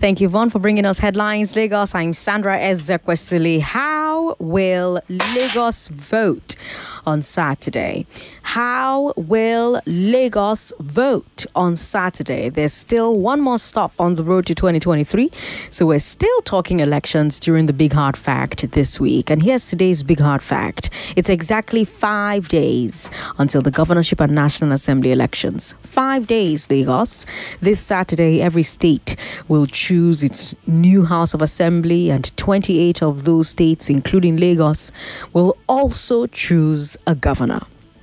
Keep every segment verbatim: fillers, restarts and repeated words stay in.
Thank you, Vaughn, for bringing us headlines. Lagos, I'm Sandra Ezekwesili. How will Lagos vote on Saturday? How will Lagos vote on Saturday? There's still one more stop on the road to twenty twenty-three. So we're still talking elections during the Big Hard Fact this week. And here's today's Big Hard Fact. It's exactly five days until the governorship and National Assembly elections. Five days, Lagos. This Saturday, every state will choose its new House of Assembly, and twenty-eight of those states, including Lagos, will also choose a governor.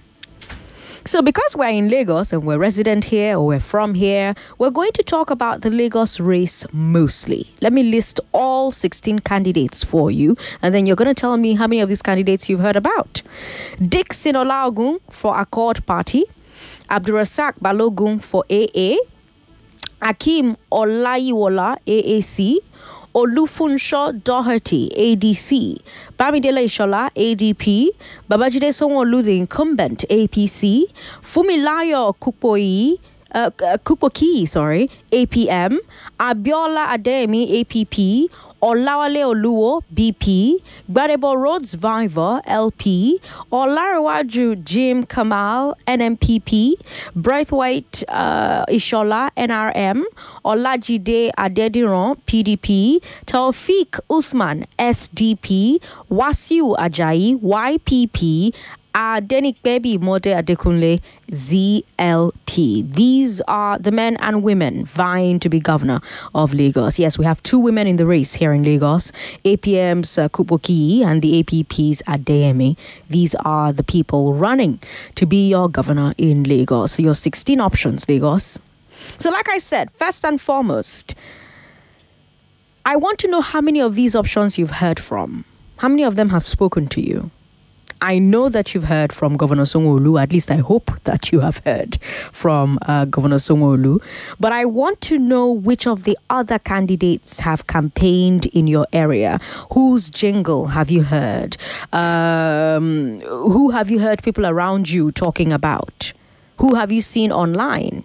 So because we're in Lagos and we're resident here or we're from here, we're going to talk about the Lagos race mostly. Let me list all sixteen candidates for you, and then you're going to tell me how many of these candidates you've heard about. Dixon Olaogun for Accord Party, Abdurasak Balogun for A A, Akeem Olayiwola A A C, Olufunsho Doherty A D C, Bamidele Ishola A D P, Babajide Sanwo-Olu the incumbent A P C, Fumilayo Kupoyi uh, Kupoki sorry A P M, Abiola Adeyemi A P P, Olawale Oluwo B P, Gbadebo Rhodes Viver L P, Olarewaju Jim Kamal N M P P, Braithwaite uh, Ishola N R M, Olajide Adediran P D P, Taufik Uthman S D P, Wasiu Ajayi Y P P, Adenikbebi Mode Adekunle Z L P. These are the men and women vying to be governor of Lagos. Yes, we have two women in the race here in Lagos. A P M's uh, Kupoki and the A P P's Adeyemi. These are the people running to be your governor in Lagos. Your sixteen options, Lagos. So like I said, first and foremost, I want to know how many of these options you've heard from. How many of them have spoken to you? I know that you've heard from Governor Sanwo-Olu. At least I hope that you have heard from uh, Governor Sanwo-Olu. But I want to know which of the other candidates have campaigned in your area. Whose jingle have you heard? Um, who have you heard people around you talking about? Who have you seen online?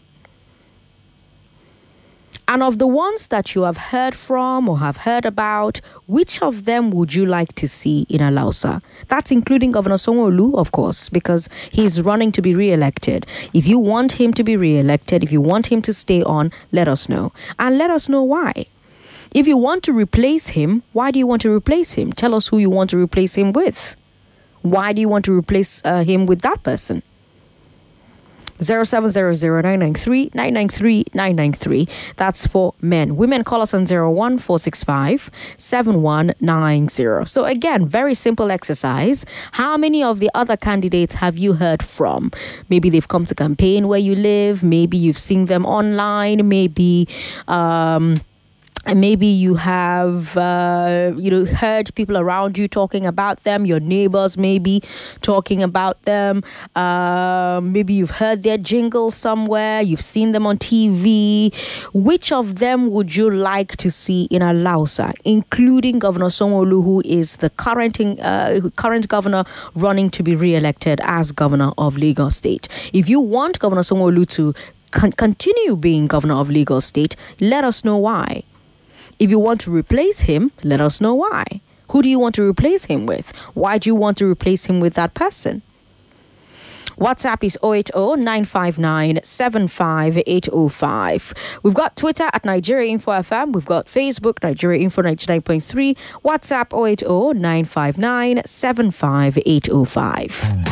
And of the ones that you have heard from or have heard about, which of them would you like to see in Alausa? That's including Governor Sanwo-Olu, of course, because he's running to be re-elected. If you want him to be re-elected, if you want him to stay on, let us know. And let us know why. If you want to replace him, why do you want to replace him? Tell us who you want to replace him with. Why do you want to replace uh, him with that person? zero seven zero zero nine nine three nine nine three nine nine three. That's for men. Women, call us on zero one four six five seven one nine zero. So again, very simple exercise. How many of the other candidates have you heard from? Maybe they've come to campaign where you live. Maybe you've seen them online. Maybe um And maybe you have, uh, you know, heard people around you talking about them. Your neighbors maybe talking about them. Uh, maybe you've heard their jingle somewhere. You've seen them on T V. Which of them would you like to see in Alausa, including Governor Sanwo-Olu, who is the current uh, current governor running to be re-elected as governor of Lagos State? If you want Governor Sanwo-Olu to con- continue being governor of Lagos State, let us know why. If you want to replace him, let us know why. Who do you want to replace him with? Why do you want to replace him with that person? WhatsApp is zero eight zero nine five nine seven five eight zero five. We've got Twitter at Nigeria Info F M. We've got Facebook, Nigeria Info ninety-nine point three. WhatsApp zero eight zero nine five nine seven five eight zero five.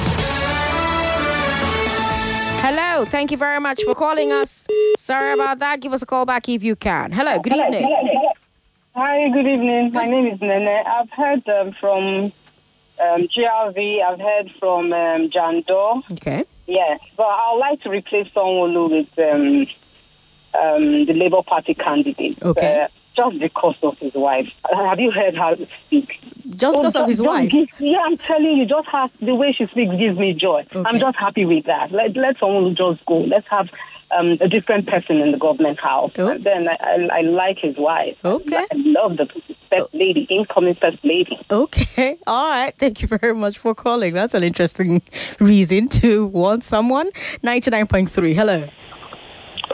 Hello, thank you very much for calling us. Sorry about that. Give us a call back if you can. Hello, good evening. Hi, good evening. My name is Nene. I've heard um, from um, G R V. I've heard from um, Jando. Okay. Yes, but I would like to replace Sanwo-Olu with um, um, the Labour Party candidate. Okay. Uh, just because of his wife. Have you heard her speak? Just because oh, of his wife? Give, yeah, I'm telling you, just have, the way she speaks gives me joy. Okay. I'm just happy with that. Let, let someone just go. Let's have um, a different person in the government house. Oh. And then I, I, I like his wife. Okay. I, I love the first lady, incoming first lady. Okay. All right. Thank you very much for calling. That's an interesting reason to want someone. ninety-nine point three. Hello.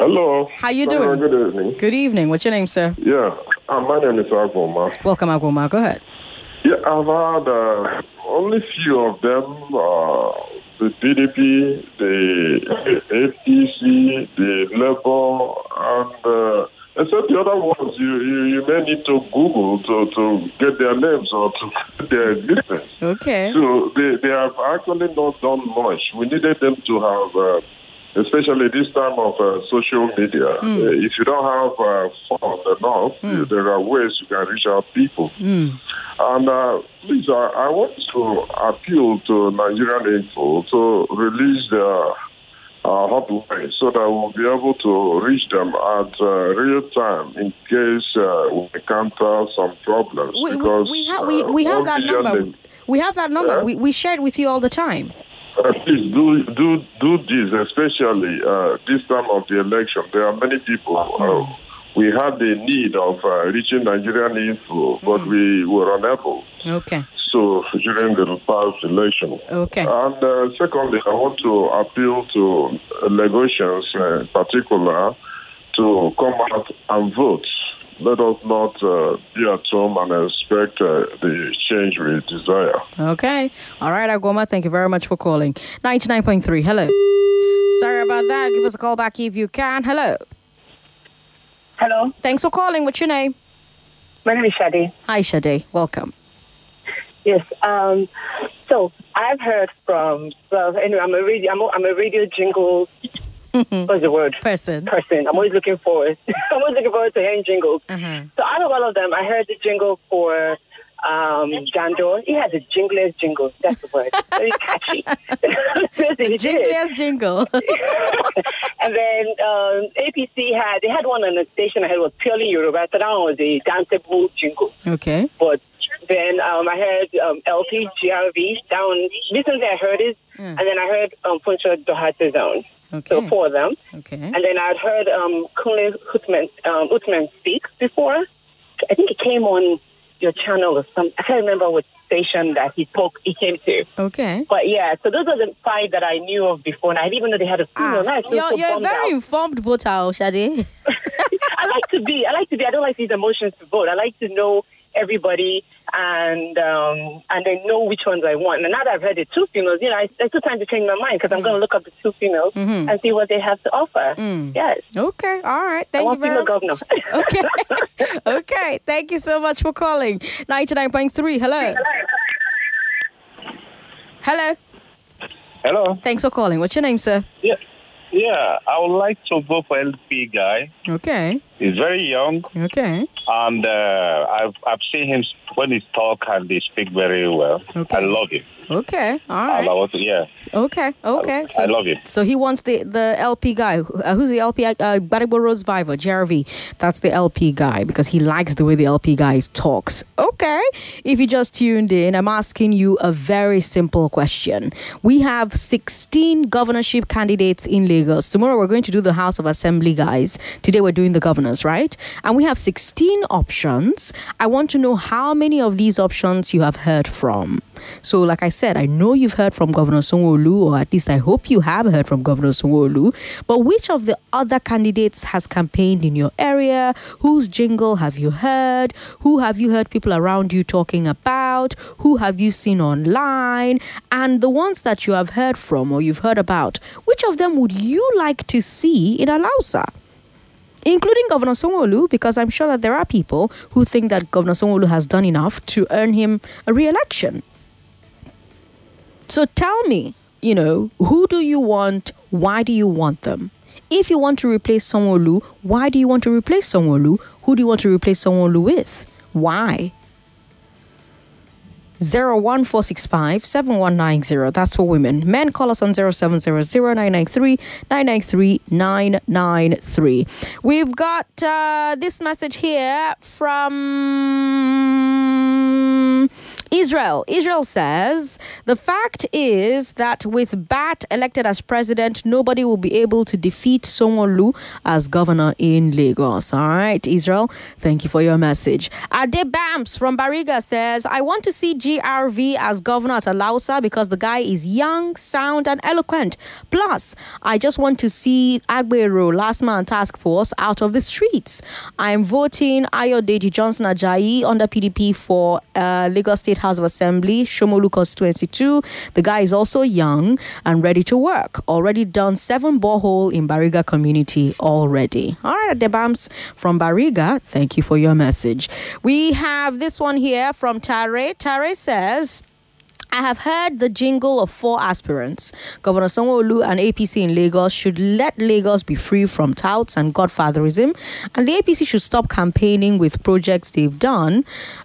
Hello. How you Hello, doing? Good evening. Good evening. What's your name, sir? Yeah, uh, my name is Agoma. Welcome, Agoma. Go ahead. Yeah, I've had uh, only few of them. Uh, the P D P, the A P C, the Labour, and uh, except the other ones, you, you, you may need to Google to, to get their names or to get their existence. Okay. So they, they have actually not done much. We needed them to have, uh, especially this time of uh, social media, Mm. uh, if you don't have uh, fun enough, Mm. there are ways you can reach out people. Mm. And uh, please, I, I want to appeal to Nigerian Info to release the uh, hotline so that we'll be able to reach them at uh, real time in case uh, we encounter some problems. We, we, because we, ha- we, uh, we have one that billion number. in- We have that number. Yeah? We, we share it with you all the time. Uh, please do do do this, especially uh, this time of the election. There are many people. Mm. Uh, we had the need of uh, reaching Nigerian Info, but Mm. we were unable. Okay. So during the past election. Okay. And uh, secondly, I want to appeal to Lagosians uh, in particular to come out and vote. Let us not uh, be at home and expect uh, the change we desire. Okay. All right, Agoma. Thank you very much for calling. ninety-nine point three. Hello. Sorry about that. Give us a call back if you can. Hello. Hello, Thanks for calling. What's your name? my name is Shadi. Hi, Shade. Welcome. Yes. Um. So I've heard from. Well, anyway, I'm a radio. I'm a, I'm a radio jingle. What's the word? Person. Person. I'm always looking forward. I'm always looking forward to hearing jingles. Uh-huh. So out of all of them, I heard the jingle for um, Jandor. He had the jingliest jingle. That's the word. Very catchy. Seriously, he did. Jingliest jingle. And then um, A P C had, they had one on the station I heard was purely Yoruba. So that one was a danceable jingle. Okay. But then um, I heard um, L P, G R V. That one, recently I heard it. Mm. And then I heard um, Puncho Dohate Zone. Okay. So four of them. Okay. And then I'd heard um, Kunle Utman, um, Utman speak before. I think it came on your channel or some. I can't remember what station that he spoke. He came to. Okay. But yeah, so those are the five that I knew of before, and I didn't even know they had a female. Now I feel You're, so you're a bummed very out. informed voter, Shade. I like to be. I like to be. I don't like these emotions to vote. I like to know everybody and um, and then know which ones I want. And now that I've heard the two females, you know, I, I still time to change my mind because I'm going to look up the two females Mhm. and see what they have to offer. Mm. Yes. Okay. All right. I Thank you want very female much. governor. Okay. Okay. Thank you so much for calling. ninety-nine point three. Hello. Hello. Hello. Thanks for calling. What's your name, sir? Yeah, yeah. I would like to vote for L P guy. Okay. He's very young, Okay. and uh, I've I've seen him when he talk and he speak very well. Okay. I love him. Okay. All I right. love it. Yeah. Okay. Okay. I love it. So he wants the, the L P guy. Uh, who's the L P? Uh, Baribo Rose Viver, J R V. That's the L P guy because he likes the way the L P guy talks. Okay. If you just tuned in, I'm asking you a very simple question. We have sixteen governorship candidates in Lagos. Tomorrow we're going to do the House of Assembly guys. Today we're doing the governors, right? And we have sixteen options. I want to know how many of these options you have heard from. So, like I said, I know you've heard from Governor Sanwo-Olu, or at least I hope you have heard from Governor Sanwo-Olu. But which of the other candidates has campaigned in your area? Whose jingle have you heard? Who have you heard people around you talking about? Who have you seen online? And the ones that you have heard from or you've heard about, which of them would you like to see in Alausa? Including Governor Sanwo-Olu, because I'm sure that there are people who think that Governor Sanwo-Olu has done enough to earn him a re-election. So tell me, you know, who do you want? Why do you want them? If you want to replace Sanwo-Olu, why do you want to replace Sanwo-Olu? Who do you want to replace Sanwo-Olu with? Why? zero one four six five seven one nine zero. That's for women. Men, call us on zero seven zero zero nine nine three nine nine three nine nine three. We've got uh, this message here from Israel. Israel says the fact is that with Bat elected as president, nobody will be able to defeat Sanwo-Olu as governor in Lagos. All right, Israel, thank you for your message. Ade Bams from Bariga says, I want to see G R V as governor at Alausa because the guy is young, sound, and eloquent. Plus, I just want to see Agbero, last man task force, out of the streets. I'm voting Ayodeji Johnson Ajayi under P D P for uh, Lagos State House of Assembly, Shomolu constituency two. The guy is also young and ready to work. Already done seven borehole in Bariga community already. All right, Debams from Bariga, thank you for your message. We have this one here from Tare. Tare says, I have heard the jingle of four aspirants. Governor Sanwo-Olu and A P C in Lagos should let Lagos be free from touts and godfatherism, and the A P C should stop campaigning with projects they've done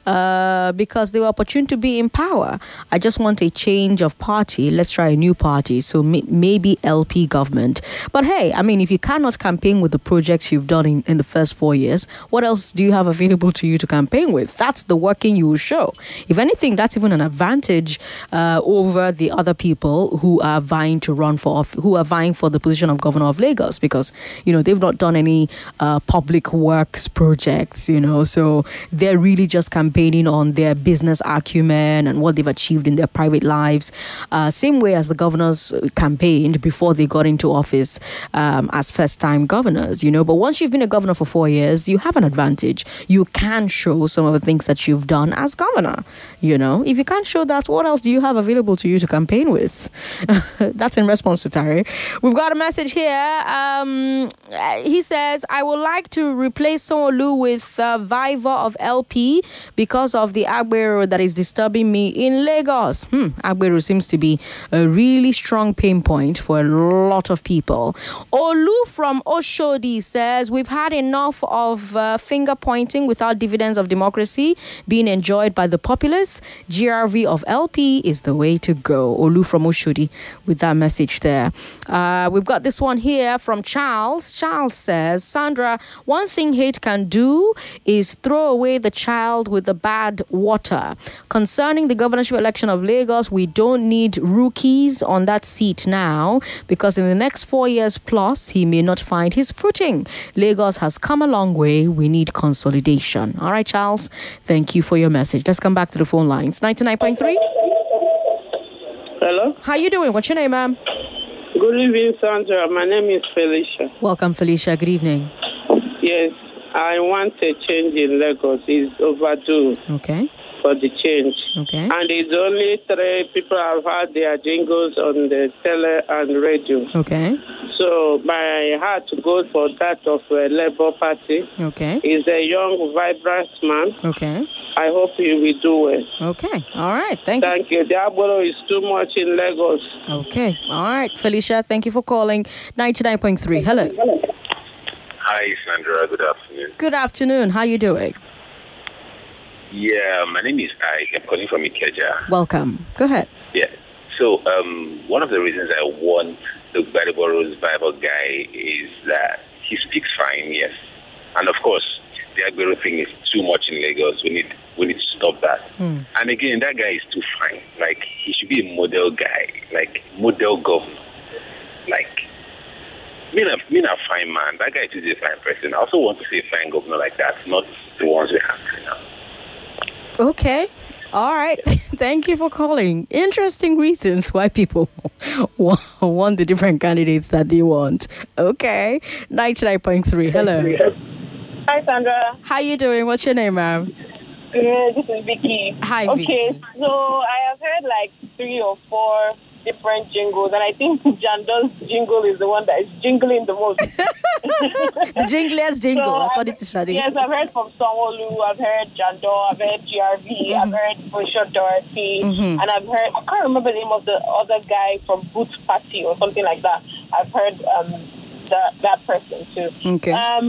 uh, because they were opportune to be in power. I just want a change of party. Let's try a new party, so may- maybe L P government. But hey, I mean, if you cannot campaign with the projects you've done in, in the first four years, what else do you have available to you to campaign with? That's the working you will show. If anything, that's even an advantage Uh, over the other people who are vying to run for, who are vying for the position of governor of Lagos, because, you know, they've not done any uh, public works projects, you know, so they're really just campaigning on their business acumen and what they've achieved in their private lives. Uh, same way as the governors campaigned before they got into office um, as first-time governors, you know. But once you've been a governor for four years, you have an advantage. You can show some of the things that you've done as governor, you know. If you can't show that, what else do you have available to you to campaign with? That's in response to Tari. We've got a message here. Um, he says, I would like to replace Sanwo-Olu with uh, Viva of L P because of the Agbero that is disturbing me in Lagos. Hmm, Agbero seems to be a really strong pain point for a lot of people. Olu from Oshodi says, we've had enough of uh, finger pointing without dividends of democracy being enjoyed by the populace. G R V of L P is the way to go. Olu from Oshodi with that message there. Uh, we've got this one here from Charles. Charles says, Sandra, one thing hate can do is throw away the child with the bad water. Concerning the governorship election of Lagos, we don't need rookies on that seat now because in the next four years plus, he may not find his footing. Lagos has come a long way. We need consolidation. All right, Charles, thank you for your message. Let's come back to the phone lines. ninety-nine point three. Hello? How you doing? What's your name, ma'am? Good evening, Sandra. My name is Felicia. Welcome, Felicia. Good evening. Yes, I want a change in Lagos. It's overdue. Okay. For the change. Okay. And it's only three people have had their jingles on the tele and radio. Okay. So my heart goes for that of a Labour Party. Okay. He's a young, vibrant man. Okay. I hope he will do well. Okay. All right. Thank, thank you. Thank you. Diabolo is too much in Lagos. Okay. All right. Felicia, thank you for calling. ninety-nine point three. Hello. Hi, Sandra. Good afternoon. Good afternoon. How you doing? Yeah, my name is Ike. I'm calling from Ikeja. Welcome. Go ahead. Yeah. So, um, one of the reasons I want the Gbadebo's Bible guy is that he speaks fine, yes. And of course, the Agbero thing is too much in Lagos. We need we need to stop that. Hmm. And again, that guy is too fine. Like, he should be a model guy, like model governor. Like, me a, me a fine man. That guy is a fine person. I also want to see a fine governor like that, not the ones we have right now. Okay. All right. Thank you for calling. Interesting reasons why people want the different candidates that they want. Okay. ninety-nine point three. Hello. Hi, Sandra. How you doing? What's your name, ma'am? Yeah, this is Vicky. Hi, okay, Vicky. Okay, so I have heard like three or four different jingles, and I think Jando's jingle is the one that is jingling the most. The jingliest jingle, so according to Shadi. Yes, I've heard from Sanwo-Olu, I've heard Jando, I've heard G R V, mm-hmm. I've heard Bosho Dorothy, mm-hmm. and I've heard, I can't remember the name of the other guy from Boot Party or something like that. I've heard um, that, that person too. Okay. Um,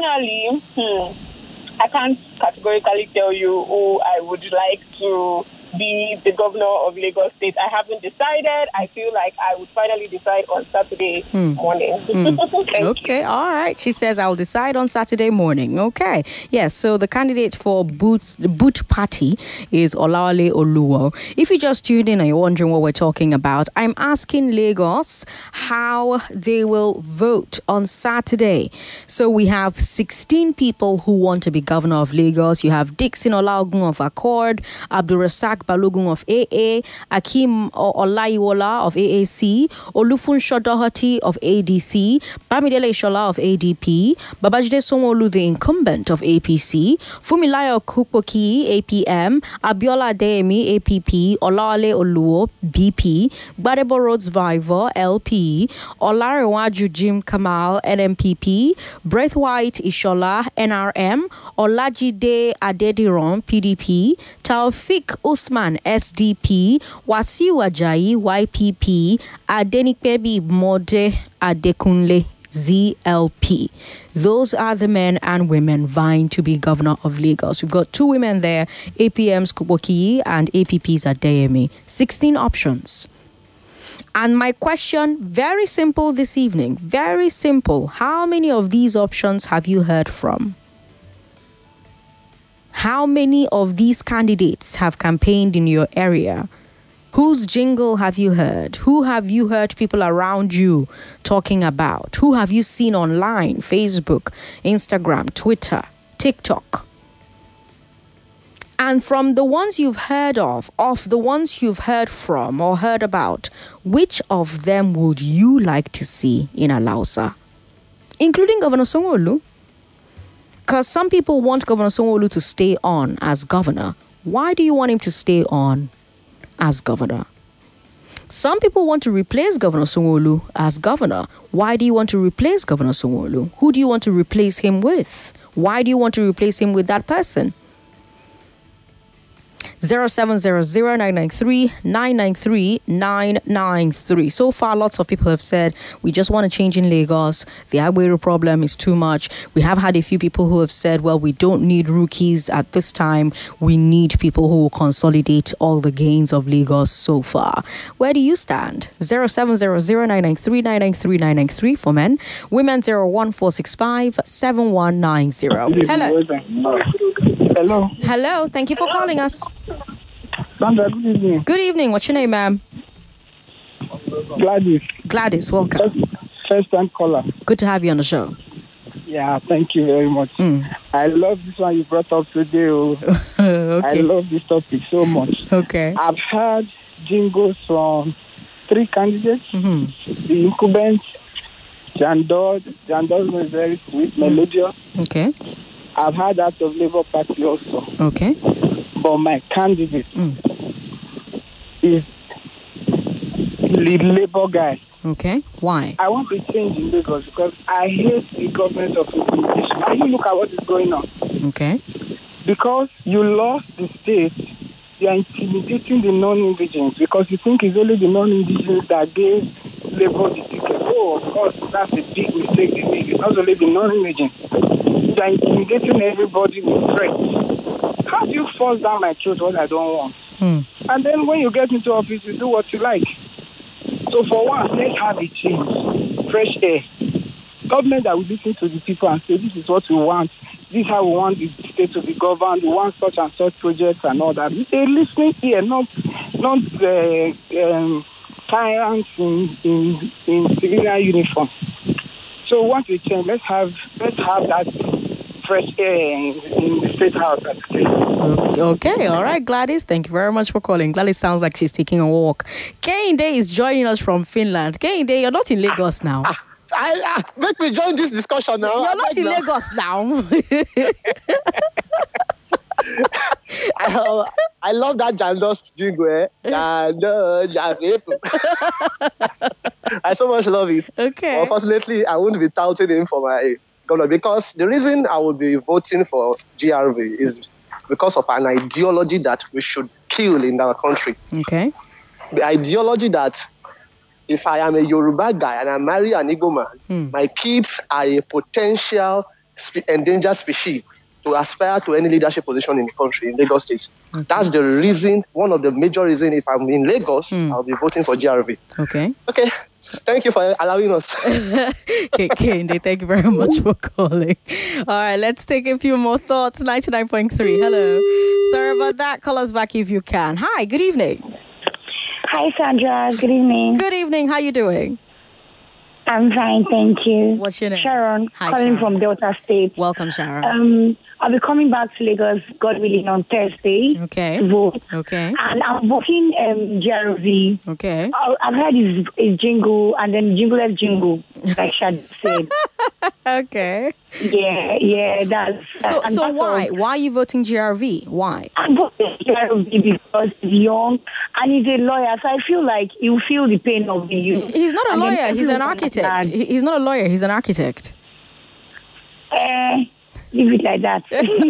personally, hmm, I can't categorically tell you who I would like to be the governor of Lagos State. I haven't decided. I feel like I would finally decide on Saturday Hmm. morning. Hmm. Thank Okay, you. all right. She says, I'll decide on Saturday morning. Okay. Yes, so the candidate for Boot, the Boot Party is Olawale Oluwo. If you just tuned in and you're wondering what we're talking about, I'm asking Lagos how they will vote on Saturday. So we have sixteen people who want to be governor of Lagos. You have Dixon Olaogun of Accord, Abdulrasak Balogun of A A, Akim Olaiwola of A A C, Olufun Shodohati of A D C, Bamidele Shola of A D P, Babajide Sanwo-Olu, the incumbent of A P C, Fumilayo Kupoki, A P M, Abiola Adeyemi, A P P, Olawale Oluwo, B P, Gbadebo Rhodes Viva, L P, Olarewaju Jim Kamal, N M P P, Braithwaite Ishola, N R M, Olajide Adediran, P D P, Taufik Uthman, S D P, Wasiu Ajayi, Y P P, Adenikebi Mode Adekunle, Z L P. Those are the men and women vying to be governor of Lagos. We've got two women there, A P M's Kuboki and A P P's Adeyemi. sixteen options. And my question, very simple this evening, very simple. How many of these options have you heard from? How many of these candidates have campaigned in your area? Whose jingle have you heard? Who have you heard people around you talking about? Who have you seen online? Facebook, Instagram, Twitter, TikTok. And from the ones you've heard of, of the ones you've heard from or heard about, which of them would you like to see in Alausa? Including Governor Sanwo-Olu. Because some people want Governor Sanwo-Olu to stay on as governor. Why do you want him to stay on as governor? Some people want to replace Governor Sanwo-Olu as governor. Why do you want to replace Governor Sanwo-Olu? Who do you want to replace him with? Why do you want to replace him with that person? zero seven zero zero nine nine three nine nine three nine nine three. So far, lots of people have said, we just want to change in Lagos. The Aguero problem is too much. We have had a few people who have said, well, we don't need rookies at this time. We need people who will consolidate all the gains of Lagos so far. Where do you stand? zero seven zero zero nine nine three nine nine three nine nine three for men. Women zero one four six five seven one nine zero. Hello. Hello. Hello. Thank you for calling us. Sandra, good evening. Good evening. What's your name, ma'am? Gladys. Gladys, welcome. First, first time caller. Good to have you on the show. Yeah, thank you very much. Mm. I love this one you brought up today. Oh. Okay. I love this topic so much. Okay. I've heard jingles from three candidates. Mm-hmm. The incumbent, Jandod. Jandod was very sweet, melodious. Okay. I've heard that of Labour Party also. Okay. But my candidate Mm. is the Labour guy. Okay. Why? I want to change in Lagos because I hate the government of intimidation. And you look at what is going on. Okay. Because you lost the state, you are intimidating the non-indigenous because you think it's only the non-indigenous that gave Labour the ticket. Oh, of course, that's a big mistake they made. It's not only the non-indigenous. You are intimidating everybody with threats. How do you force down my throat what I don't want? Hmm. And then when you get into office, you do what you like. So for once, let's have a change. Fresh air. Government that will listen to the people and say, this is what we want. This is how we want the state to be governed. We want such and such projects and all that. They're listening here, not not uh, um, tyrants in, in, in civilian uniform. So once we change, let's have let's have that fresh air in, in the state house. Okay, all right, Gladys. Thank you very much for calling. Gladys sounds like she's taking a walk. Kehinde is joining us from Finland. Kehinde, you're not in Lagos now. Ah, I, I, make me join this discussion now. You're I not like in now. Lagos now. I, I love that Jandos jingle. Eh? Jando, Javepu. I so much love it. Okay. Unfortunately, I won't be touting him for my governor because the reason I would be voting for G R V is because of an ideology that we should kill in our country. Okay. The ideology that if I am a Yoruba guy and I marry an Igbo man, Hmm. my kids are a potential spe- endangered species. to aspire to any leadership position in the country, in Lagos State. Okay. That's the reason, one of the major reasons, if I'm in Lagos, Mm. I'll be voting for G R V. Okay. Okay. Thank you for allowing us. Okay, Kende, thank you very much for calling. All right, let's take a few more thoughts. ninety-nine point three. Hello. Sorry about that. Call us back if you can. Hi, good evening. Hi, Sandra. Good evening. Good evening. How you doing? I'm fine, thank you. What's your name? Sharon, Hi, calling Sharon. from Delta State. Welcome, Sharon. Um, I'll be coming back to Lagos, God willing, on Thursday Okay. to vote. Okay. And I'm voting um, G R V. Okay. I- I've heard his, his jingle and then jingleless jingle, like Shad said. Okay. Yeah, yeah, that's... So, and so that's why? all. Why are you voting G R V? Why? I'm voting G R V because he's young and he's a lawyer, so I feel like he'll feel the pain of the youth. He's not a And then lawyer. He's an everyone architect. understands. He- He's not a lawyer. He's an architect. Eh, leave it like that.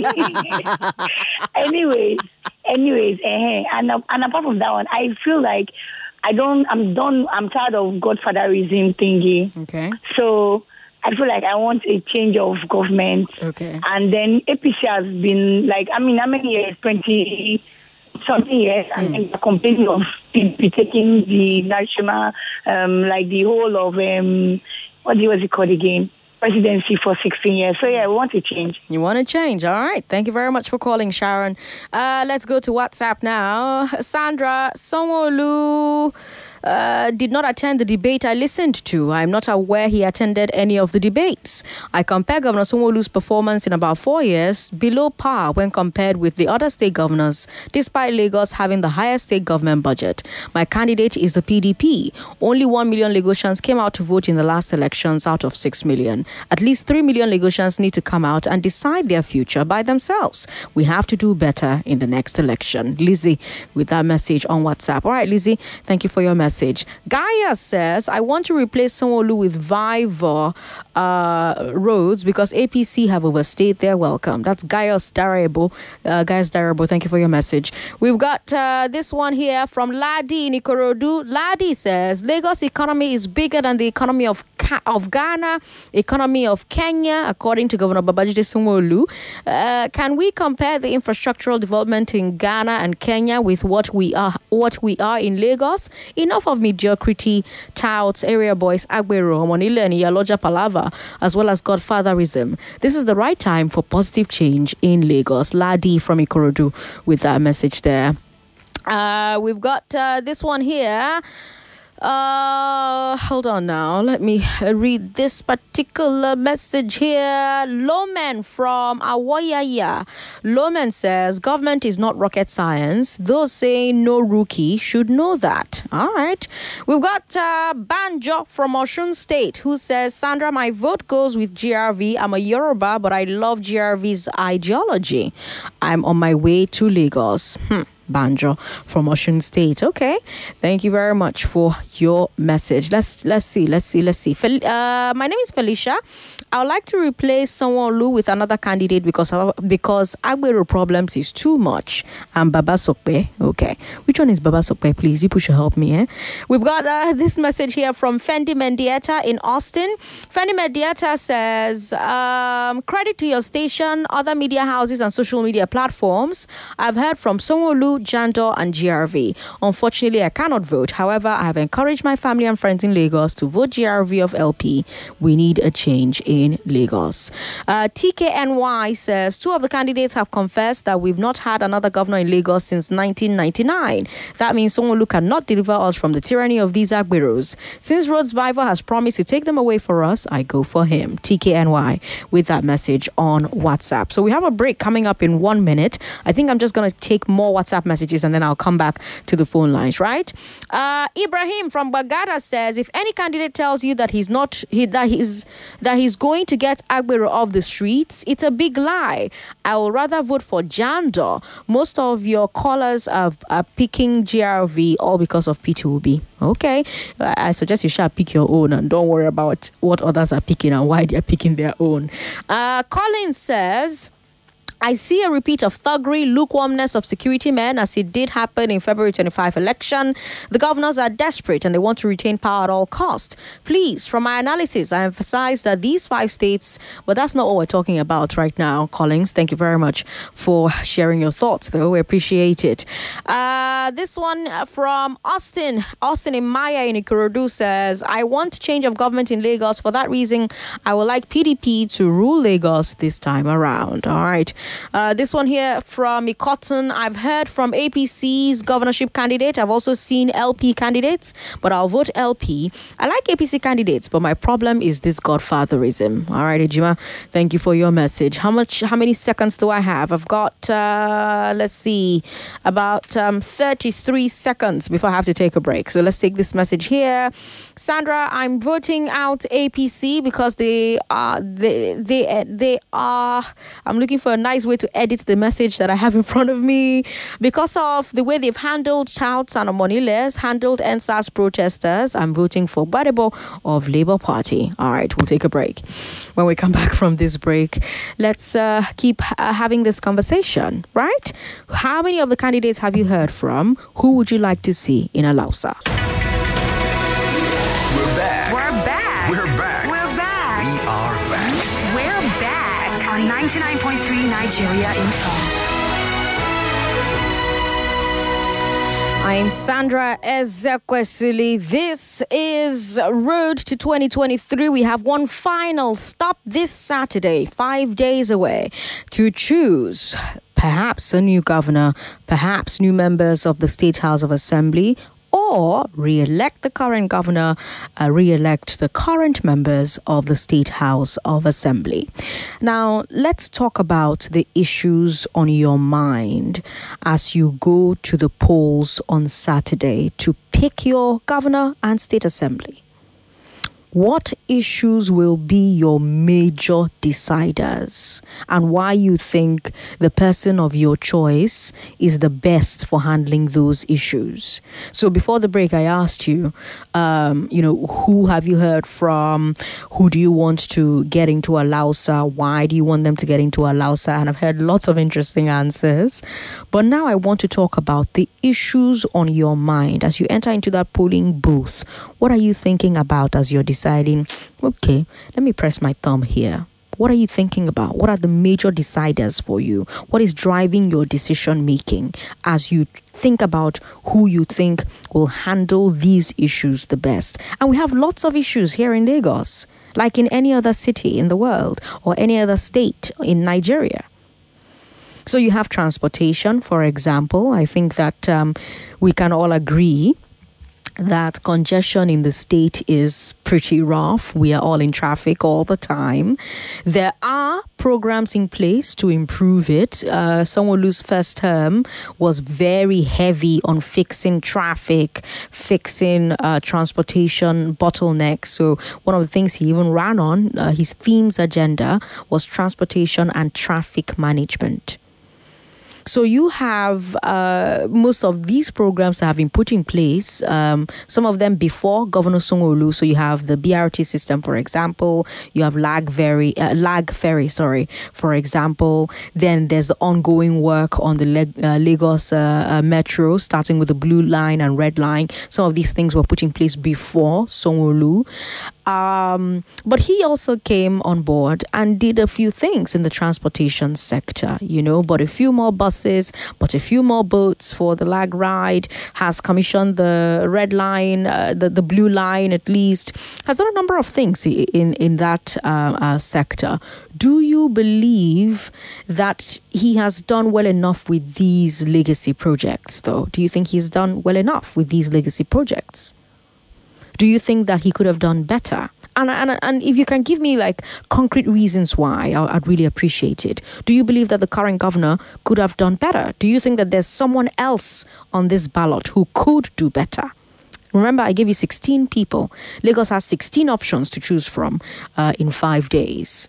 anyways, anyways, eh, and uh, and apart from that one, I feel like I don't. I'm done. I'm tired of godfatherism thingy. Okay. So I feel like I want a change of government. Okay. And then A P C has been like, I mean, how many years? Twenty something years, and then they're complaining of P D P taking the national, um, like the whole of um, what was it called again? Presidency for sixteen years. So yeah, we want to change. You want to change. All right. Thank you very much for calling, Sharon. Uh, let's go to WhatsApp now. Sandra, Sanwo-Olu uh, did not attend the debate I listened to. I'm not aware he attended any of the debates. I compare Governor Sanwo-Olu's performance in about four years below par when compared with the other state governors, despite Lagos having the highest state government budget. My candidate is the P D P. Only one million Lagosians came out to vote in the last elections out of six million. At least three million Lagosians need to come out and decide their future by themselves. We have to do better in the next election. Lizzie, with that message on WhatsApp. All right, Lizzie, thank you for your message. Gaia says, I want to replace Sanwo-Olu with Viva uh, roads because A P C have overstayed their welcome. That's Gaius Darabo. Uh, Gaius Darabo, thank you for your message. We've got uh, this one here from Ladi in Ikorodu. Ladi says, Lagos economy is bigger than the economy of, Ka- of Ghana, economy of Kenya, according to Governor Babajide Sanwo-Olu. Uh, can we compare the infrastructural development in Ghana and Kenya with what we are what we are in Lagos? Enough of mediocrity, touts, area boys, Agbero, Monile, and Iyaloja Palava, as well as godfatherism. This is the right time for positive change in Lagos. Ladi from Ikorodu with that message there. Uh, we've got uh, this one here. Uh, hold on now. Let me read this particular message here. Loman from Awoyaya. Loman says, government is not rocket science. Those saying no rookie should know that. All right. We've got uh, Banjo from Osun State who says, Sandra, my vote goes with G R V. I'm a Yoruba, but I love G R V's ideology. I'm on my way to Lagos. Hmm. Banjo from Osun State. Okay, thank you very much for your message. Let's let's see, let's see, let's see. Fel- uh, my name is Felicia. I would like to replace Sanwo-Olu with another candidate because of, because Agbero problems is too much. And Baba Sokpe. Okay, which one is Baba Sokpe? Please, you push help me. Eh? We've got uh, this message here from Fendi Mendieta in Austin. Fendi Mendieta says, um, credit to your station, other media houses and social media platforms. I've heard from Sanwo-Olu, Jandor and G R V. Unfortunately, I cannot vote. However, I have encouraged my family and friends in Lagos to vote G R V of L P. We need a change in Lagos. Uh, T K N Y says, two of the candidates have confessed that we've not had another governor in Lagos since nineteen ninety-nine. That means Sanwo-Olu cannot deliver us from the tyranny of these Agberos. Since Rhodes Viva has promised to take them away for us, I go for him. T K N Y with that message on WhatsApp. So we have a break coming up in one minute. I think I'm just going to take more WhatsApp messages and then I'll come back to the phone lines, right? Uh, Ibrahim from Bagada says, if any candidate tells you that he's not, he, that he's that he's going to get Agbero off the streets, it's a big lie. I will rather vote for Jandor. Most of your callers are, are picking G R V all because of P two B. Okay, I suggest you shall pick your own and don't worry about what others are picking and why they're picking their own. Uh, Colin says, I see a repeat of thuggery, lukewarmness of security men as it did happen in February twenty-fifth election. The governors are desperate and they want to retain power at all cost. Please, from my analysis, I emphasize that these five states, but that's not what we're talking about right now, Collins. Thank you very much for sharing your thoughts, though. We appreciate it. Uh, this one from Austin. Austin in Maya in Ikorodu says, I want change of government in Lagos. For that reason, I would like P D P to rule Lagos this time around. All right. Uh, this one here from Ikoton. I've heard from A P C's governorship candidate. I've also seen L P candidates, but I'll vote L P. I like A P C candidates, but my problem is this godfatherism. All right, Ejima, thank you for your message. How much? How many seconds do I have? I've got, uh, let's see, about um, thirty-three seconds before I have to take a break. So let's take this message here. Sandra, I'm voting out A P C because they are, they, they, they are, I'm looking for a nice way to edit the message that I have in front of me. Because of the way they've handled touts and Amoniles, handled N S A S protesters, I'm voting for Gbadebo of Labour Party. All right, we'll take a break. When we come back from this break, let's uh, keep uh, having this conversation, right? How many of the candidates have you heard from? Who would you like to see in Alausa? We're back. We're back. We're back. We're back. We are back. We're back on ninety-nine point three Nigeria Info. I'm Sandra Ezekwesili. This is Road to twenty twenty-three. We have one final stop this Saturday, five days away, to choose perhaps a new governor, perhaps new members of the State House of Assembly, or re-elect the current governor, uh, re-elect the current members of the State House of Assembly. Now, let's talk about the issues on your mind as you go to the polls on Saturday to pick your governor and state assembly. What issues will be your major deciders and why you think the person of your choice is the best for handling those issues? So before the break, I asked you, um, you know, who have you heard from? Who do you want to get into Alausa? Why do you want them to get into Alausa? And I've heard lots of interesting answers. But now I want to talk about the issues on your mind as you enter into that polling booth. What are you thinking about as you're deciding, okay, let me press my thumb here? What are you thinking about? What are the major deciders for you? What is driving your decision making as you think about who you think will handle these issues the best? And we have lots of issues here in Lagos, like in any other city in the world or any other state in Nigeria. So you have transportation, for example. I think that um, we can all agree that congestion in the state is pretty rough. We are all in traffic all the time. There are programs in place to improve it. Uh, Sanwo-Olu's first term was very heavy on fixing traffic, fixing uh, transportation bottlenecks. So one of the things he even ran on, uh, his themes agenda, was transportation and traffic management. So you have uh, most of these programs that have been put in place, um, some of them before Governor Sanwo-Olu. So you have the B R T system, for example. You have lag ferry, uh, lag ferry, sorry, for example. Then there's the ongoing work on the Leg- uh, Lagos uh, uh, Metro, starting with the blue line and red line. Some of these things were put in place before Sanwo-Olu. Um, but he also came on board and did a few things in the transportation sector, you know, bought a few more buses, bought a few more boats for the lag ride, has commissioned the red line, uh, the, the blue line at least, has done a number of things in, in that uh, uh, sector. Do you believe that he has done well enough with these legacy projects, though? Do you think he's done well enough with these legacy projects? Do you think that he could have done better? And, and, and if you can give me like concrete reasons why, I, I'd really appreciate it. Do you believe that the current governor could have done better? Do you think that there's someone else on this ballot who could do better? Remember, I gave you sixteen people. Lagos has sixteen options to choose from uh, in five days.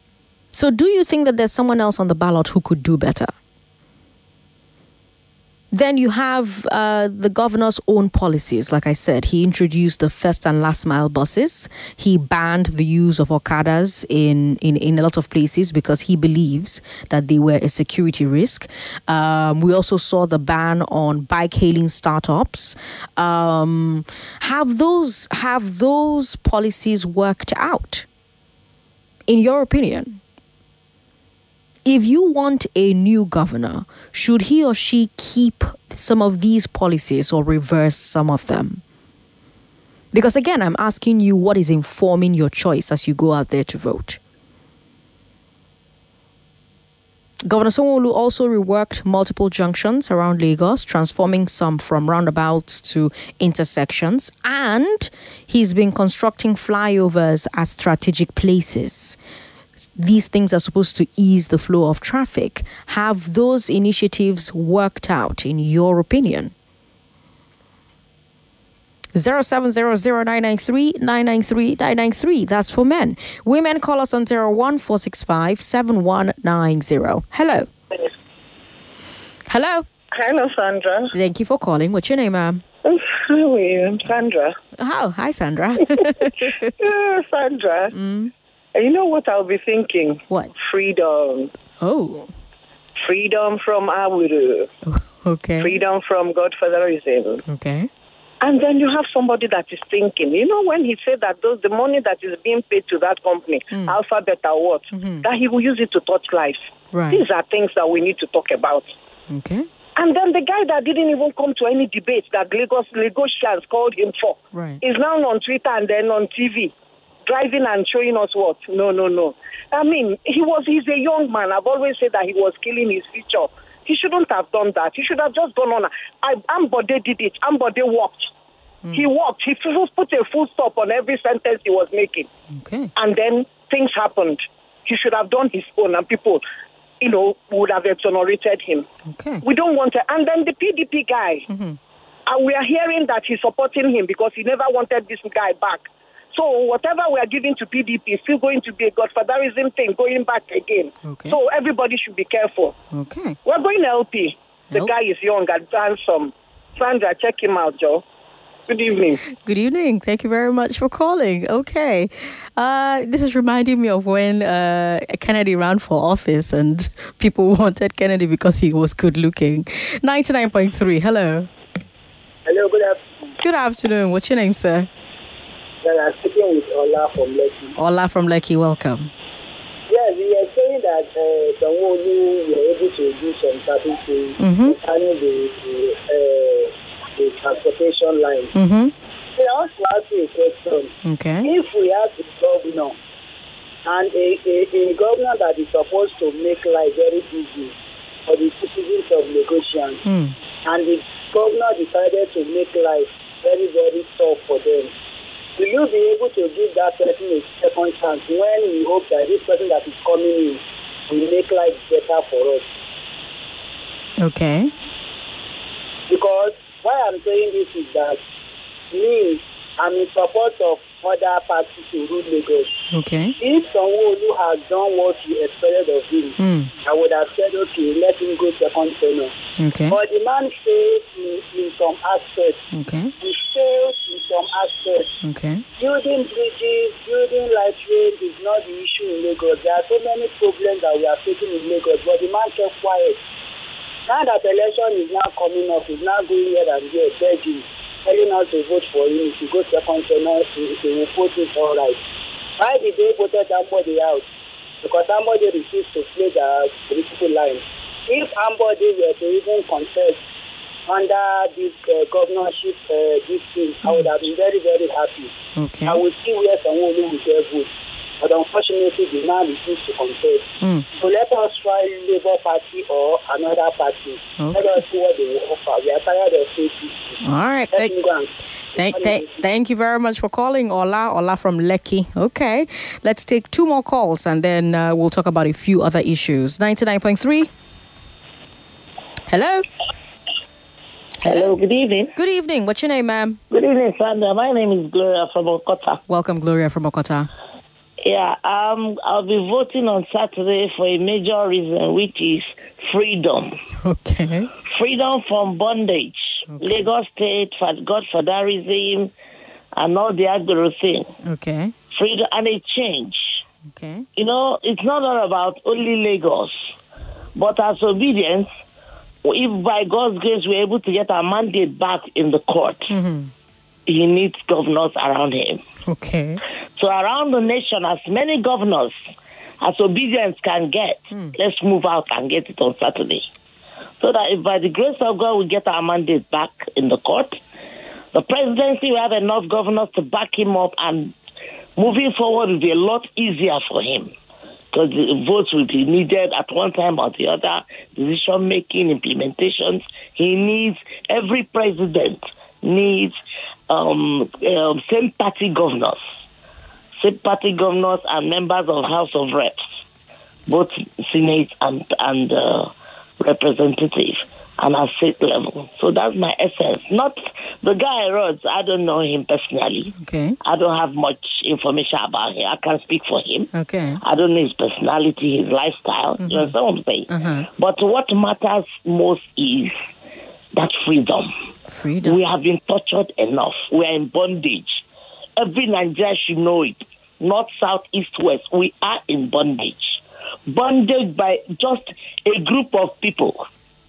So do you think that there's someone else on the ballot who could do better? Then you have uh, the governor's own policies. Like I said, he introduced the first and last mile buses. He banned the use of Okadas in, in, in a lot of places because he believes that they were a security risk. Um, we also saw the ban on bike hailing startups. Um, have those have those policies worked out, in your opinion? If you want a new governor, should he or she keep some of these policies or reverse some of them? Because again, I'm asking you what is informing your choice as you go out there to vote. Governor Sanwo-Olu also reworked multiple junctions around Lagos, transforming some from roundabouts to intersections, and he's been constructing flyovers at strategic places. These things are supposed to ease the flow of traffic. Have those initiatives worked out, in your opinion? zero seven zero zero nine nine three nine nine three nine nine three. That's for men. Women, call us on zero one four six five seven one nine zero. Hello. Hello. Hello, Sandra. Thank you for calling. What's your name, ma'am? Oh, how are you? I'm Sandra. Oh, hi, Sandra. Yeah, Sandra. Mm. You know what I'll be thinking? What? Freedom. Oh. Freedom from Awuru. Okay. Freedom from Godfatherism. Okay. And then you have somebody that is thinking, you know, when he said that those the money that is being paid to that company, Mm. Alphabet or what, Mhm. that he will use it to touch lives. Right. These are things that we need to talk about. Okay. And then the guy that didn't even come to any debate that Lagos Lagosians called him for Right. is now on Twitter and then on T V, driving and showing us what? No, no, no. I mean, he was he's a young man. I've always said that he was killing his future. He shouldn't have done that. He should have just gone on. I, Ambode did it. Ambode walked. Mm. He walked. He put a full stop on every sentence he was making. Okay. And then things happened. He should have done his own, and people, you know, would have exonerated him. Okay. We don't want to. And then the P D P guy, Mm-hmm. and we are hearing that he's supporting him because he never wanted this guy back. So whatever we are giving to P D P is still going to be a godfatherism thing going back again. Okay. So everybody should be careful. Okay. We're going to L P. The Nope. guy is young and handsome. Sandra, check him out, Joe. Good evening. Good evening. Thank you very much for calling. Okay. Uh, this is reminding me of when uh, Kennedy ran for office and people wanted Kennedy because he was good looking. ninety-nine point three. Hello. Hello, good afternoon. Good afternoon. What's your name, sir? Well, I'm speaking with Ola from Lekki. Ola from Lekki. Welcome. Yes, we are saying that uh, Sanwo-Olu were able to do some certain things Mm-hmm. concerning the, the, uh, the transportation line. Mm-hmm. So I want to ask you a question. Okay. If we have a governor and a, a, a governor that is supposed to make life very easy for the citizens of Lagosians, Mm. and the governor decided to make life very, very tough for them, will you be able to give that person a second chance when we hope that this person that is coming in will make life better for us? Okay. Because why I'm saying this is that me, I'm in support of other parties to rule Lagos. Okay. If Sanwo-Olu has done what we expected of him, Mm. I would have said, okay, let him go second tenure. Okay. But the man failed in, in some aspects. Okay. He failed in some aspects. Okay. Building bridges, building light rail is not the issue in Lagos. There are so many problems that we are facing in Lagos, but the man kept quiet. Now that election is now coming up, he's now going here and there, begging, telling us to vote for him. If you go second tenure, he will vote it all right. Why did they vote somebody out? Because somebody refused to play the political line. If somebody were to even contest under this uh, governorship, uh, this thing, mm. I would have been very, very happy. Okay. I would see where Sanwo-Olu will get vote. But unfortunately, the man refused to contest. Mm. So let us try Labour Party or another party. Okay. Let us see what they will offer. We are tired of A P C. All right. Let Thank, him go and- thank, thank, thank you very much for calling, Ola. Ola from Lekki. Okay. Let's take two more calls and then uh, we'll talk about a few other issues. ninety-nine point three. Hello. Hello, good evening. Good evening. What's your name, ma'am? Good evening, Sandra. My name is Gloria from Okota. Welcome, Gloria from Okota. Yeah, um, I'll be voting on Saturday for a major reason, which is freedom. Okay. freedom from bondage. Okay. Lagos State, godfatherism, and all the aggro thing. Okay. Freedom and a change. Okay. You know, it's not all about only Lagos, but as obedience, if by God's grace we're able to get our mandate back in the court, mm-hmm. he needs governors around him. Okay. So around the nation, as many governors as obedience can get, mm. let's move out and get it on Saturday. So that if by the grace of God we get our mandate back in the court, the presidency will have enough governors to back him up, and moving forward will be a lot easier for him, because the votes will be needed at one time or the other, decision-making, implementations. He needs, every president needs um, um, same-party governors, same-party governors and members of House of Reps, both Senate and, and uh, representative, and at state level. So that's my essence. Not the guy Rhodes, I don't know him personally. Okay. I don't have much information about him. I can't speak for him. Okay. I don't know his personality, his lifestyle. Mm-hmm. You understand what I'm saying? Uh-huh. But what matters most is that freedom. Freedom. We have been tortured enough. We are in bondage. Every Nigerian should know it. North, south, east, west. We are in bondage. Bondage by just a group of people.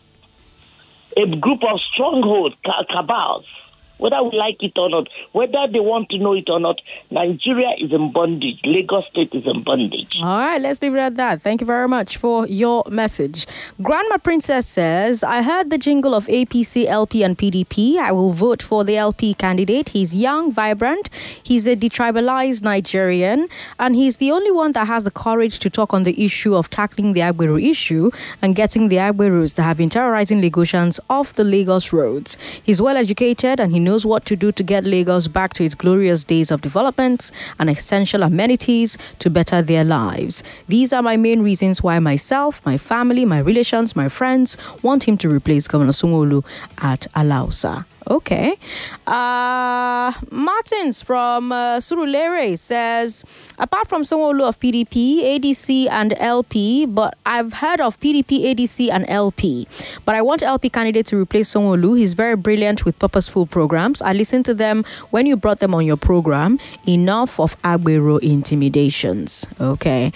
A group of stronghold cabals, whether we like it or not, whether they want to know it or not, Nigeria is in bondage. Lagos State is in bondage. All right, let's leave it at that. Thank you very much for your message. Grandma Princess says, I heard the jingle of A P C, L P, and P D P. I will vote for the L P candidate. He's young, vibrant. He's a detribalized Nigerian, and he's the only one that has the courage to talk on the issue of tackling the Agbero issue and getting the Agberos that have been terrorizing Lagosians off the Lagos roads. He's well educated, and he knows what to do to get Lagos back to its glorious days of development and essential amenities to better their lives. These are my main reasons why myself, my family, my relations, my friends want him to replace Governor Sanwo-Olu at Alausa. Okay. Uh, Martins from uh, Surulere says, apart from Sanwo-Olu of P D P, A D C and L P, but I've heard of P D P, A D C and L P. But I want L P candidate to replace Sanwo-Olu. He's very brilliant with purposeful programs. I listened to them when you brought them on your program. Enough of Agbero intimidations. Okay.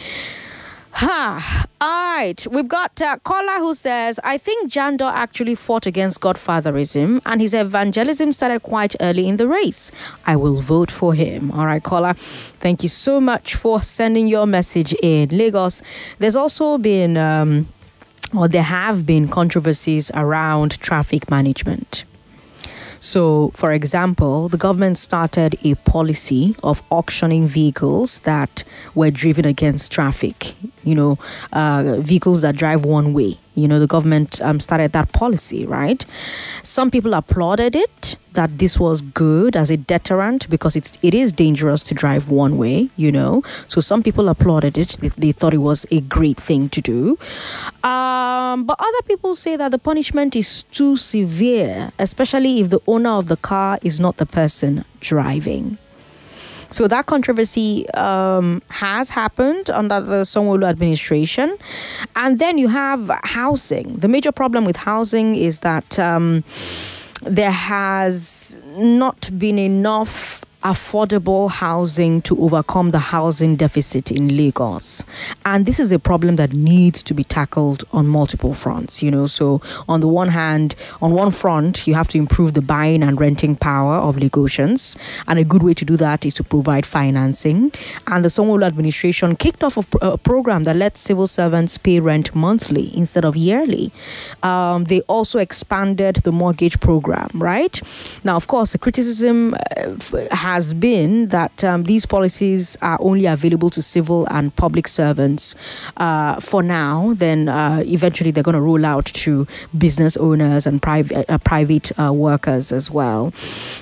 Ha! All right. We've got uh, Kola who says, I think Jandor actually fought against godfatherism and his evangelism started quite early in the race. I will vote for him. All right, Kola. Thank you so much for sending your message in. Lagos, there's also been, um, or there have been controversies around traffic management. So, for example, the government started a policy of auctioning vehicles that were driven against traffic, you know, uh, vehicles that drive one way. You know, the government um, started that policy, right? Some people applauded it, that this was good as a deterrent because it's, it is dangerous to drive one way, you know. So some people applauded it. They, they thought it was a great thing to do. Um, but other people say that the punishment is too severe, especially if the owner of the car is not the person driving. So that controversy um, has happened under the Sanwo-Olu administration. And then you have housing. The major problem with housing is that um, there has not been enough affordable housing to overcome the housing deficit in Lagos. And this is a problem that needs to be tackled on multiple fronts, you know. So on the one hand, on one front, you have to improve the buying and renting power of Lagosians. And a good way to do that is to provide financing. And the Sanwo-Olu administration kicked off a, a program that lets civil servants pay rent monthly instead of yearly. Um, they also expanded the mortgage program, right? Now, of course, the criticism uh, has been that um, these policies are only available to civil and public servants uh, for now. Then uh, eventually they're going to roll out to business owners and private uh, private uh, workers as well.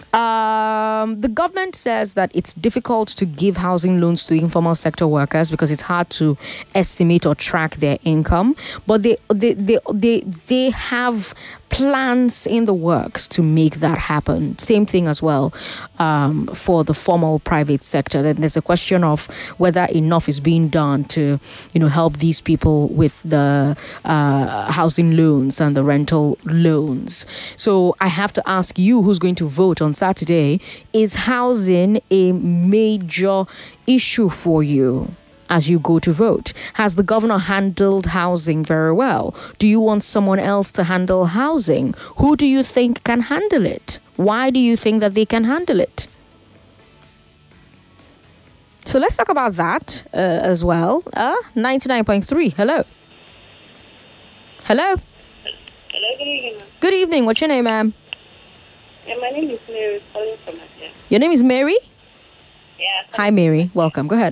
Um, the government says that it's difficult to give housing loans to informal sector workers because it's hard to estimate or track their income. But they they they they, they have plans in the works to make that happen? Same thing as well um, for the formal private sector. Then there's a question of whether enough is being done to, you know, help these people with the uh, housing loans and the rental loans. So I have to ask you, who's going to vote on Saturday, is housing a major issue for you as you go to vote? Has the governor handled housing very well? Do you want someone else to handle housing? Who do you think can handle it? Why do you think that they can handle it? So let's talk about that uh, as well. Uh, ninety-nine point three, hello. Hello. Hello, good evening. Good evening. What's your name, ma'am? Yeah, my name is Mary, calling from Asia. Your name is Mary? Yeah. Hi, Mary. Welcome. Go ahead.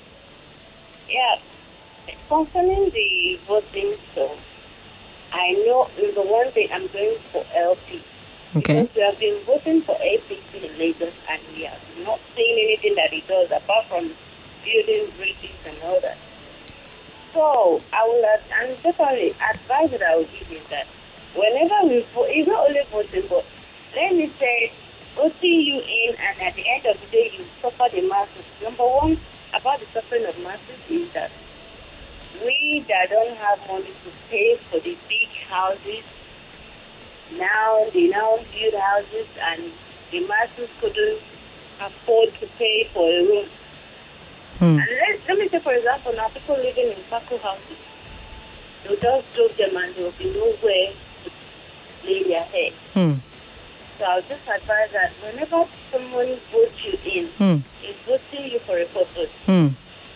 Yeah. Concerning the voting, so I know the one thing I'm going for L P. Okay. Because we have been voting for A P C in Lagos and we have not seen anything that it does apart from building bridges and all that. So I will, and definitely advise that I will give you that whenever we vote, it's not only voting, but let me say, voting you in, and at the end of the day, you suffer the masses. Number one about the suffering of masses is that we that don't have money to pay for the big houses, now they now build houses, and the masses couldn't afford to pay for a room. Hmm. And let, let me say, for example, now people living in Paco houses, they'll just drop them and there'll be nowhere to lay their head. Hmm. So I'll just advise that whenever someone votes you in, Hmm. it's voting you for a purpose. Hmm.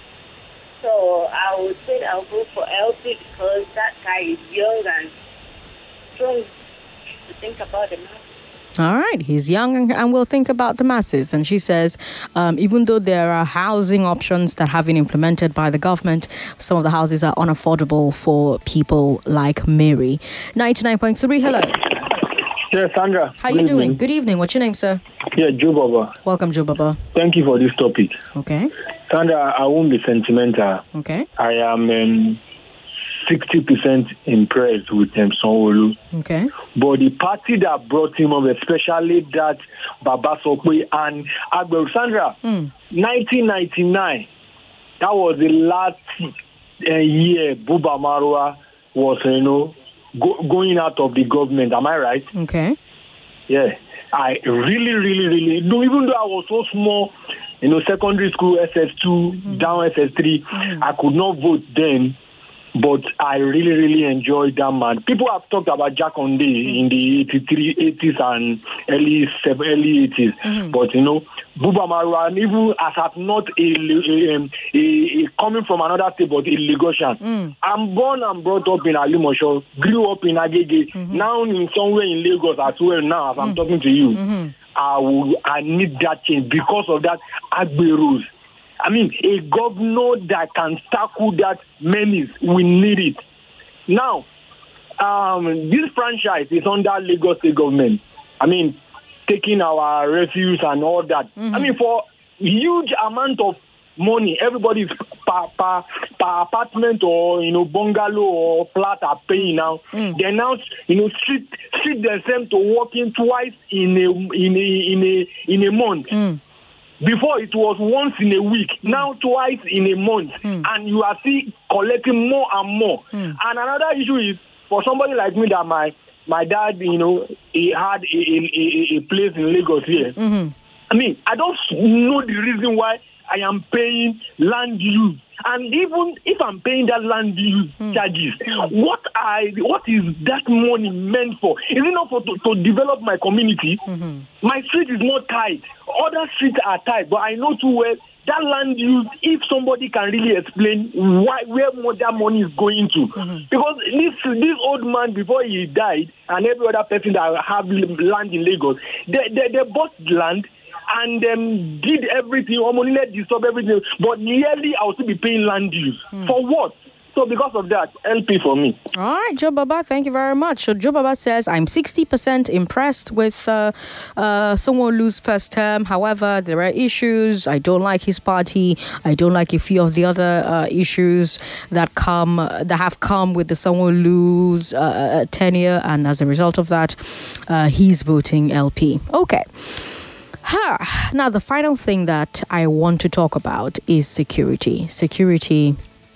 So I would say I'll go for L P because that guy is young and strong to think about the masses. All right. He's young and, and will think about the masses. And she says, um, even though there are housing options that have been implemented by the government, some of the houses are unaffordable for people like Mary. ninety-nine point three, hello. Yes, Sandra. How you doing? Good evening. What's your name, sir? Yeah, Joe Baba. Welcome, Joe Baba. Thank you for this topic. Okay. Sandra, I won't be sentimental. Okay. I am um, sixty percent impressed with um, Sanwo-Olu. Okay. But the party that brought him up, especially that Baba Sokwe and Agberu, Sandra, mm. nineteen ninety-nine, that was the last uh, year Buba Marwa was, you know, go, going out of the government. Am I right? Okay. Yeah. I really, really, really, even though I was so small, you know, secondary school, S S two, mm-hmm. down S S three, mm-hmm. I could not vote then. But I really, really enjoyed that man. People have talked about Jack Onde mm-hmm. in the eighty-three, eighties and early early eighties. Mm-hmm. But, you know, Buba Marwa, even as I'm not a, a, a, a coming from another state, but a Lagosian. Mm. I'm born and brought up in Alimosho, grew up in Agege, mm-hmm. now in somewhere in Lagos as well now, as mm-hmm. I'm talking to you. Mm-hmm. I will, I need that change because of that Agberu. I mean, a governor that can tackle that menace, we need it. Now, um, this franchise is under Lagos State government. I mean, taking our refuse and all that. Mm-hmm. I mean, for huge amount of money, everybody is per, per, per apartment or, you know, bungalow or flat are paying now. Mm. They now, you know, treat, treat themselves to working twice in a, in a, in a, in a month. Mm. Before it was once in a week, mm. now twice in a month, mm. and you are still collecting more and more. Mm. And another issue is for somebody like me that my my dad, you know, he had a, a, a place in Lagos here. Mm-hmm. I mean, I don't know the reason why I am paying land use. And even if I'm paying that land use mm. charges, mm. what I what is that money meant for? Is it not for to, to develop my community? Mm-hmm. My street is not tight. Other streets are tight, but I know too well that land use, if somebody can really explain why where that money is going to. Mm-hmm. Because this this old man, before he died, and every other person that have land in Lagos, they, they, they bought land and um, did everything, disturb everything, but nearly I will still be paying land use. Mm. For what? So because of that, L P for me. All right, Joe Baba, thank you very much. So Joe Baba says, I'm sixty percent impressed with uh, uh, Sanwo-Olu's first term. However, there are issues. I don't like his party. I don't like a few of the other uh, issues that come that have come with the Sanwo-Olu's uh, tenure. And as a result of that, uh, he's voting L P. Okay. Huh. Now, the final thing that I want to talk about is security. Security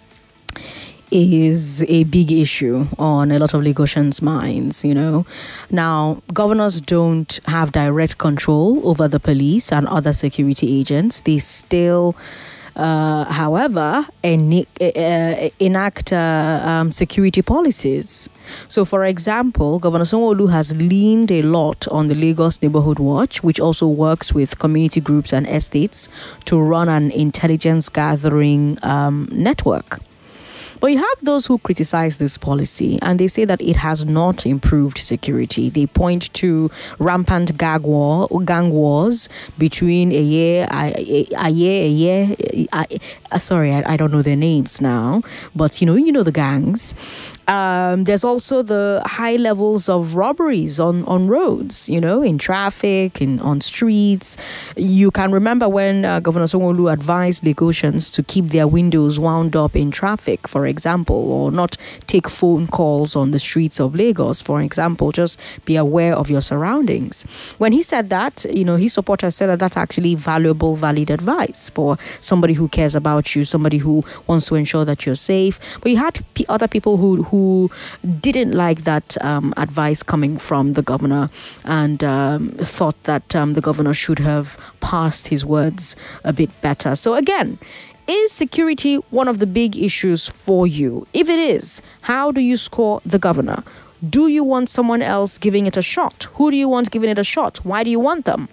is a big issue on a lot of Lagosians' minds, you know. Now, governors don't have direct control over the police and other security agents. They still, uh, however, en- uh, enact uh, um, security policies. So, for example, Governor Sanwo-Olu has leaned a lot on the Lagos Neighborhood Watch, which also works with community groups and estates to run an intelligence gathering um, network. But you have those who criticize this policy and they say that it has not improved security. They point to rampant gang war, gang wars between a year, a, a year, a year. I, I, sorry, I, I don't know their names now, but you know, you know the gangs. Um, there's also the high levels of robberies on, on roads, you know, in traffic, in on streets. You can remember when uh, Governor Sanwo-Olu advised Lagosians to keep their windows wound up in traffic, for example, or not take phone calls on the streets of Lagos, for example. Just be aware of your surroundings. When he said that, you know, his supporters said that that's actually valuable, valid advice for somebody who cares about you, somebody who wants to ensure that you're safe. But you had p- other people who who didn't like that um, advice coming from the governor and um, thought that um, the governor should have parsed his words a bit better. So again, is security one of the big issues for you? If it is, how do you score the governor? Do you want someone else giving it a shot? Who do you want giving it a shot? Why do you want them?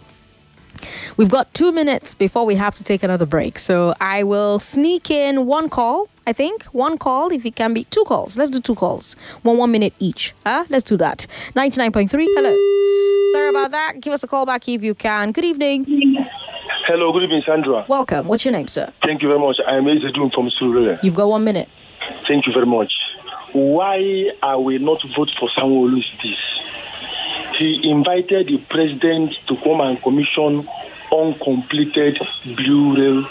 We've got two minutes before we have to take another break. So I will sneak in one call, I think. One call, if it can be. Two calls. Let's do two calls. One, one minute each. Huh? Let's do that. ninety-nine point three. Hello. Sorry about that. Give us a call back if you can. Good evening. Hello, good evening, Sandra. Welcome. What's your name, sir? Thank you very much. I am Ezedun from Surulere. You've got one minute. Thank you very much. Why are we not vote for Sanwo-Olu's this? He invited the president to come and commission uncompleted Blue Rail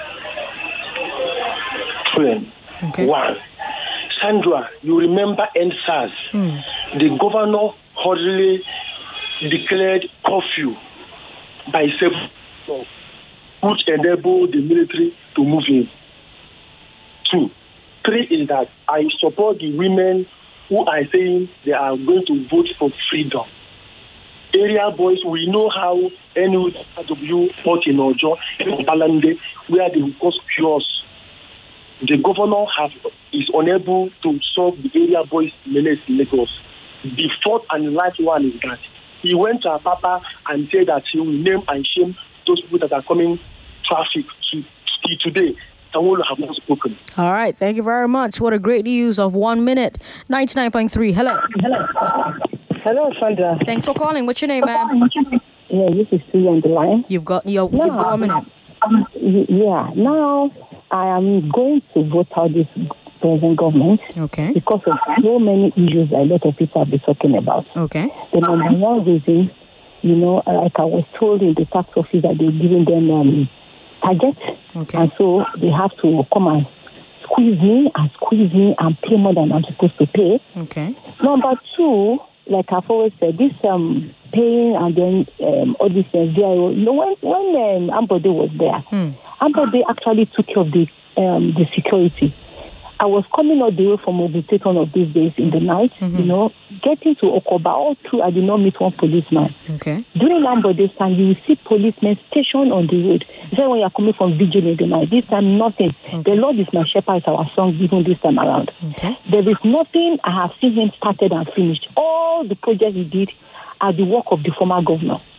train. Okay. One. Sandra, you remember N S A S? Hmm. The governor hurriedly declared curfew by seven, which enabled the military to move in. Two. Three is that I support the women who are saying they are going to vote for freedom. Area boys, we know how N W fought in Ojo, in Balande, where they will cause chaos. The governor has, is unable to solve the area boys' menace in Lagos. The fourth and last one is that he went to Apapa and said that he will name and shame those people that are coming traffic to, to today. Sanwo-Olu have not spoken. All right. Thank you very much. What a great use of one minute. ninety-nine point three. Hello. Hello. Hello, Sandra. Thanks for calling. What's your name, ma'am? Yeah, this is Sue on the line. You've got, you've, now, you've got a minute. Um, yeah. Now, I am going to vote out this present government. Okay. Because of so many issues that a lot of people have been talking about. Okay. The number one reason, you know, like I was told in the tax office that they're giving them um, targets. Okay. And so they have to come and squeeze me and squeeze me and pay more than I'm supposed to pay. Okay. Number two, like I've always said, this um, paying and then um, all this uh, V I O, you know, when, when um, Ambode was there, hmm. Ambode actually took care of the, um, the security. I was coming all the way from Obuteton of these days in the night, mm-hmm. you know, getting to Okoba. All through, I did not meet one policeman. Okay. During Ambode's time, you will see policemen stationed on the road. Then when you are coming from vigil in the night, this time nothing. Okay. The Lord is my shepherd is our song even this time around. Okay. There is nothing I have seen him started and finished. All the projects he did are the work of the former governor.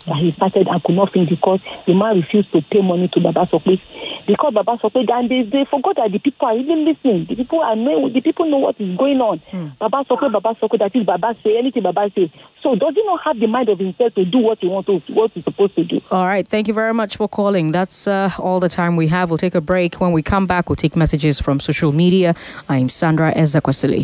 that he started and could not finish because the man refused to pay money to Baba Sokwe. Because Baba Sokwe, and they, they forgot that the people are even listening. The people are know, the people know what is going on. Hmm. Baba Sokwe, Baba Sokwe, that is Baba say, anything Baba say. So does he not have the mind of himself to do what he wants to, what he's supposed to do? All right. Thank you very much for calling. That's uh, all the time we have. We'll take a break. When we come back, we'll take messages from social media. I'm Sandra Ezekwesili.